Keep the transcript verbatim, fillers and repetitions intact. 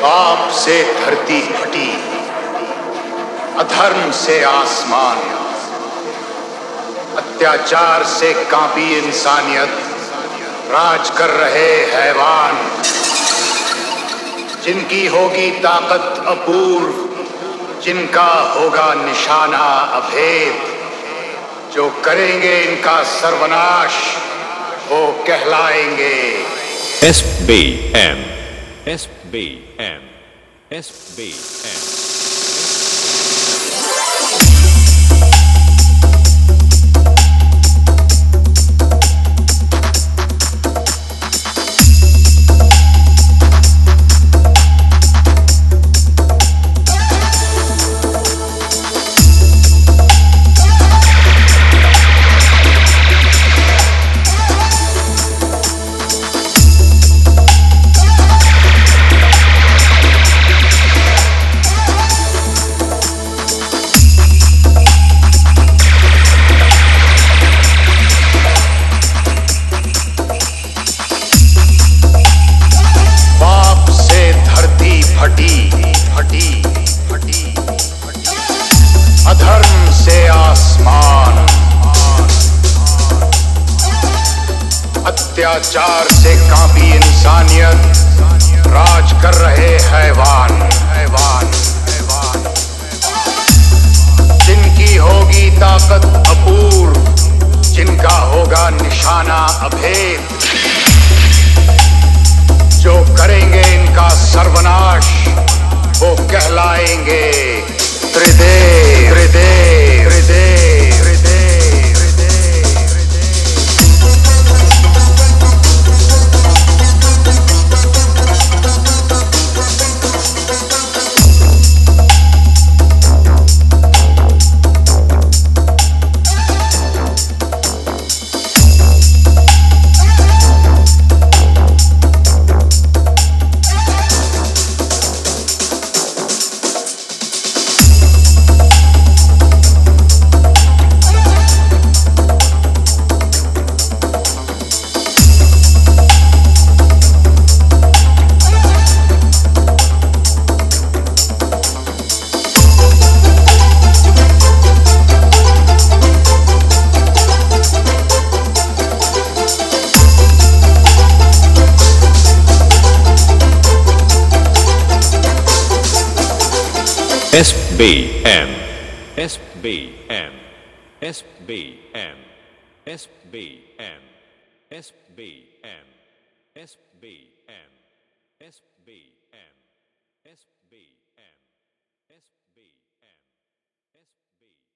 पाप से धरती फटी, अधर्म से आसमान, अत्याचार से कांपी इंसानियत, राज कर रहे हैवान। जिनकी होगी ताकत अपूर्व, जिनका होगा निशाना अभेद, जो करेंगे इनका सर्वनाश वो कहलाएंगे S B M, S B M, S B M. फटी फटी फटी अधर्म से आसमान, अत्याचार से कांपी इंसानियत, राज कर रहे हैवान हैवान हैवान। जिनकी होगी ताकत अपूर्व, जिनका होगा निशाना अभेद, जो करेंगे इनका सर्वनाश वो कहलाएंगे त्रिदेव त्रिदेव त्रिदेव त्रिदेव S B M, S B M, S B M, S B M, S B M, S B M, S B M, S B M, S B M, S B